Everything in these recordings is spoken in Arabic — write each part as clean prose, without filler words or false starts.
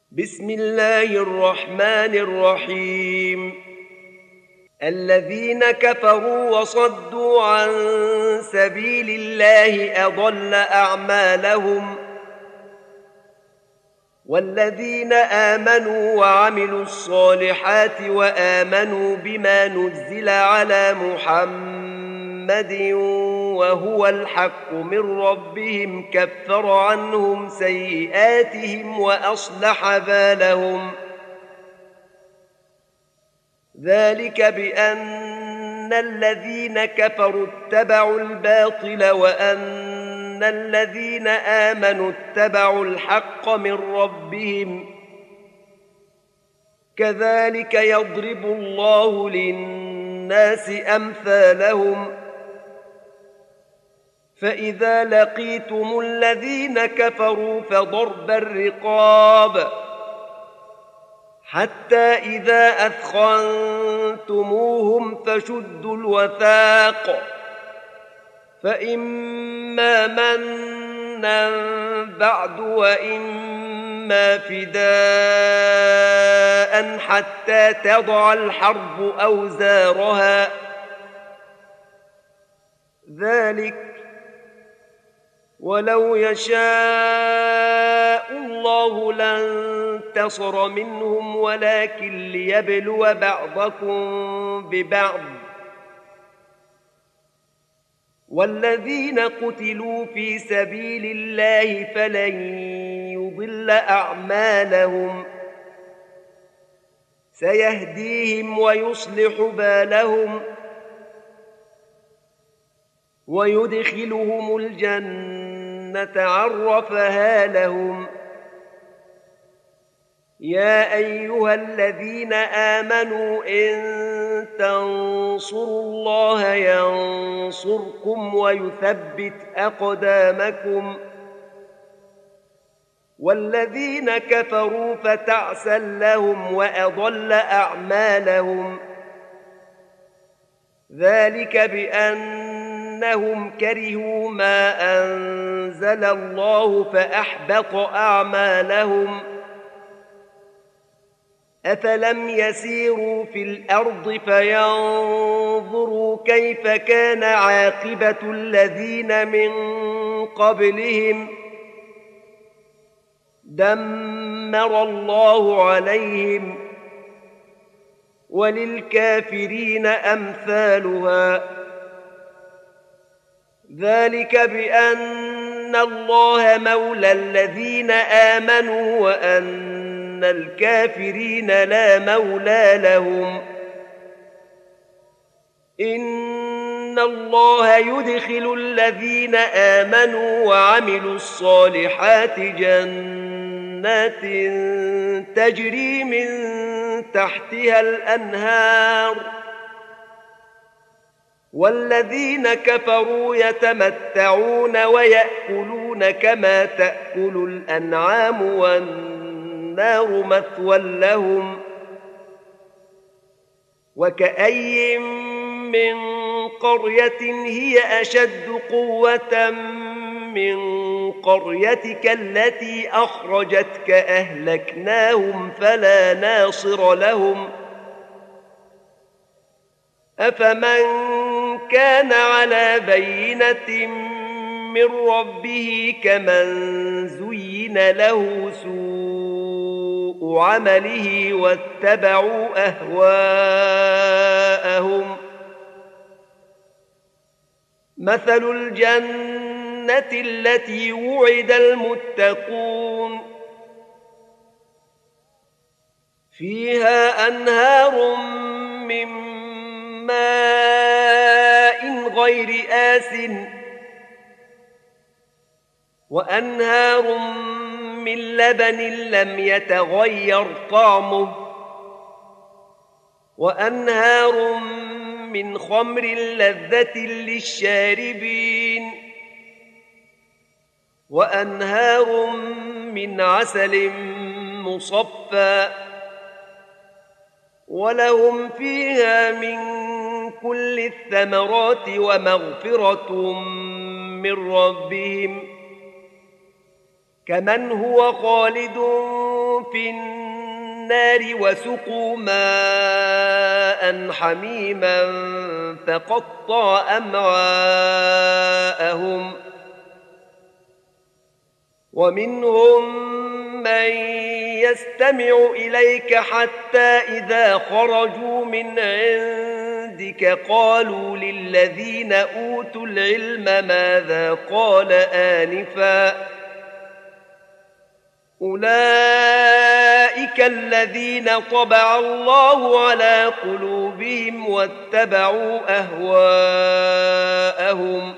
بسم الله الرحمن الرحيم. الذين كفروا وصدوا عن سبيل الله أضل أعمالهم، والذين آمنوا وعملوا الصالحات وآمنوا بما نزل على محمد وهو الحق من ربهم كفر عنهم سيئاتهم وأصلح بالهم. ذلك بأن الذين كفروا اتبعوا الباطل وأن الذين آمنوا اتبعوا الحق من ربهم. كذلك يضرب الله للناس أمثالهم. فإذا لقيتم الذين كفروا فضرب الرقاب حتى إذا أثخنتموهم فشدوا الوثاق، فإما منا بعد وإما فداء حتى تضع الحرب أوزارها. ذلك ولو يشاء الله لانتصر منهم ولكن ليبلو بعضكم ببعض. والذين قتلوا في سبيل الله فلن يضل أعمالهم، سيهديهم ويصلح بالهم ويدخلهم الجنة عرفها لهم. يا أيها الذين آمنوا إن تنصروا الله ينصركم ويثبت أقدامكم. والذين كفروا فتعسا لهم وأضل أعمالهم. ذلك بأنهم كرهوا ما أنزل الله فأحبط أعمالهم. أفلم يسيروا في الأرض فينظروا كيف كان عاقبة الذين من قبلهم. دمر الله عليهم وللكافرين أمثالها. ذلك بأن الله مولى الذين آمنوا وأن الكافرين لا مولى لهم. إن الله يدخل الذين آمنوا وعملوا الصالحات جنات تجري من تحتها الأنهار، والذين كفروا يتمتعون ويأكلون كما تأكل الأنعام والنار مثوى لهم. وكأي من قرية هي أشد قوة من قريتك التي أخرجتك أهلكناهم فلا ناصر لهم. أفمن كان على بينة من ربه كمن زين له سوء عمله واتبعوا أهواءهم. مثل الجنة التي وعد المتقون فيها أنهار من ماء غير آسن وأنهار من لبن لم يتغير طعمه وأنهار من خمر لذة للشاربين وأنهار من عسل مصفى ولهم فيها من كل الثمرات ومغفرة من ربهم كمن هو خالد في النار وسقوا ماء حميما فقطع أمعاءهم ومنهم من يستمع إليك حتى إذا خرجوا من عندك قالوا للذين أوتوا العلم ماذا قال آنفا أولئك الذين طبع الله على قلوبهم واتبعوا أهواءهم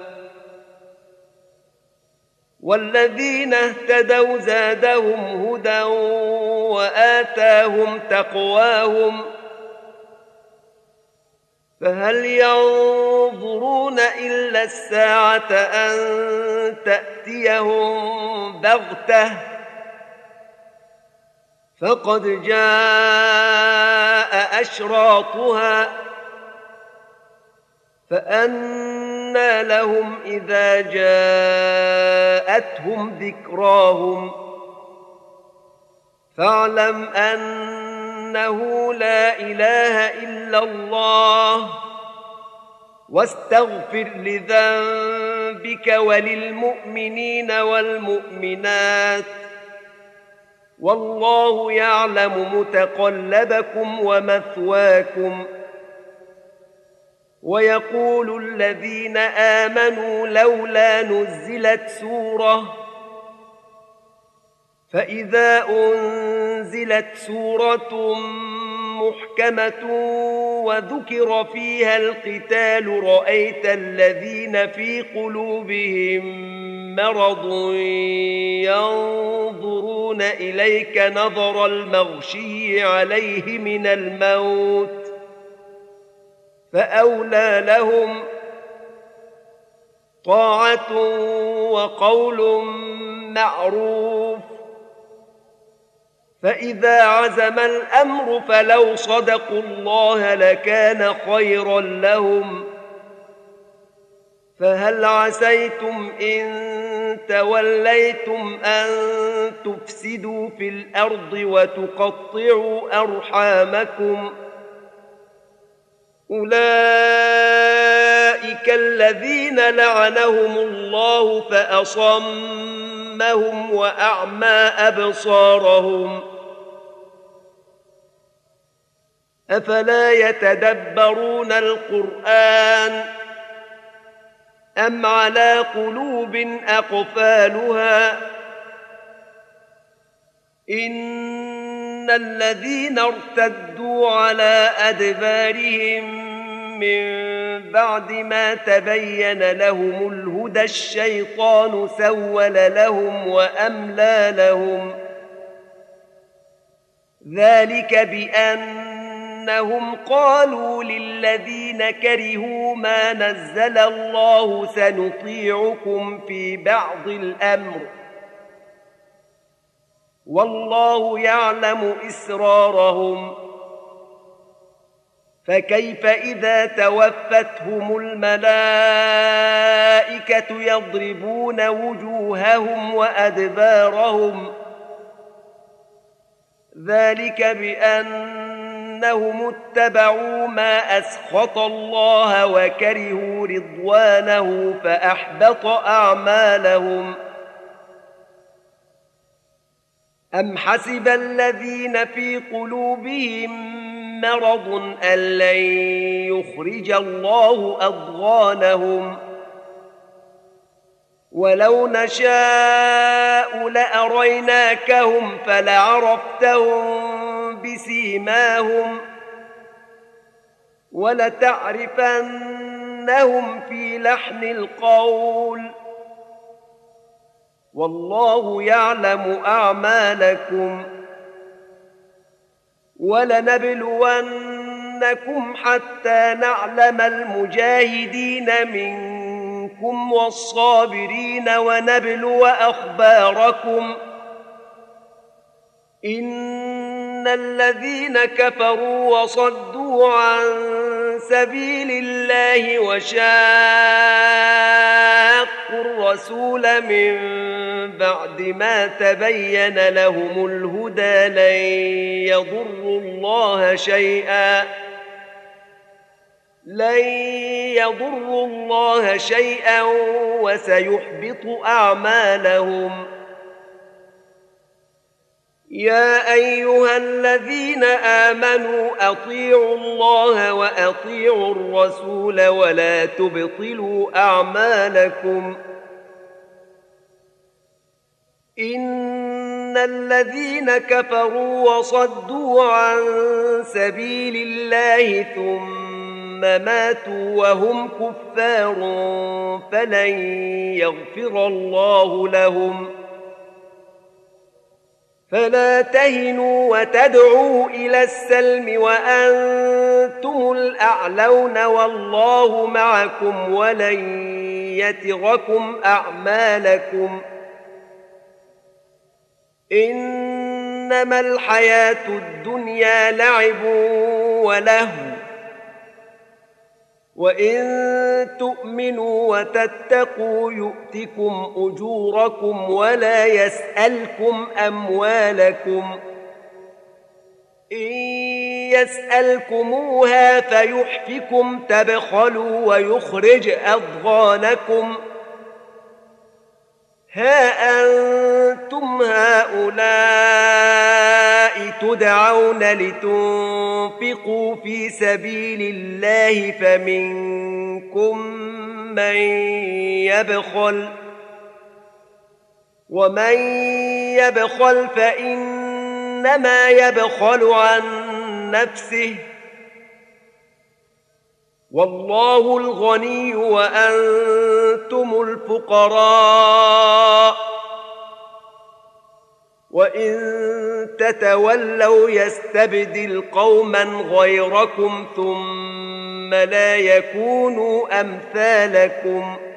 والذين اهتدوا زادهم هدى وآتاهم تقواهم فهل ينظرون إلا الساعة أن تأتيهم بغتة فقد جاء أشراطها فأنى لهم إذا جاءتهم ذكراهم فاعلم أنه لا إله إلا الله واستغفر لذنبك وللمؤمنين والمؤمنات والله يعلم متقلبكم ومثواكم ويقول الذين آمنوا لولا نزلت سورة فإذا أنزلت سورة محكمة وذكر فيها القتال رأيت الذين في قلوبهم مرض ينظرون إليك نظر المغشي عليه من الموت فأولى لهم طاعة وقول معروف فإذا عزم الأمر فلو صدقوا الله لكان خيرا لهم فهل عسيتم إن توليتم أن تفسدوا في الأرض وتقطعوا أرحامكم أولئك الذين لعنهم الله فأصمهم وأعمى أبصارهم أفلا يتدبرون القرآن أم على قلوب أقفالها إن الذين ارتدوا على أدبارهم من بعد ما تبين لهم الهدى الشيطان سول لهم وأملى لهم ذلك بأنهم قالوا للذين كرهوا ما نزل الله سنطيعكم في بعض الأمر والله يعلم إسرارهم فكيف إذا توفتهم الملائكة يضربون وجوههم وأدبارهم ذلك بأنهم اتبعوا ما أسخط الله وكرهوا رضوانه فأحبط أعمالهم أم حسب الذين في قلوبهم مرض أن لن يخرج الله أضغانهم ولو نشاء لأريناكهم فلعرفتهم بسيماهم ولتعرفنهم في لحن القول والله يعلم أعمالكم ولنبلونكم حتى نعلم المجاهدين منكم والصابرين ونبلو أخباركم إن الذين كفروا وصدوا عن سبيل الله وشاقوا شاقوا الرسول من بعد ما تبين لهم الهدى لن يضروا الله شيئا وسيحبط أعمالهم. يا أيها الذين آمنوا أطيعوا الله وأطيعوا الرسول ولا تبطلوا أعمالكم. إن الذين كفروا وصدوا عن سبيل الله ثم ماتوا وهم كفار فلن يغفر الله لهم. فلا تهنوا وتدعوا إلى السلم وأنتم الأعلون والله معكم ولن يتركم أعمالكم. إنما الحياة الدنيا لعب ولهو وإن تؤمنوا وتتقوا يؤتكم أجوركم ولا يسألكم أموالكم. إن يسألكموها فيحفكم تبخلوا ويخرج أضغانكم. ها أنتم هؤلاء تدعون لتنفقوا في سبيل الله فمنكم من يبخل ومن يبخل فإنما يبخل عن نفسه والله الغني وأنتم الفقراء وإن تتولوا يستبدل قوما غيركم ثم لا يكونوا أمثالكم.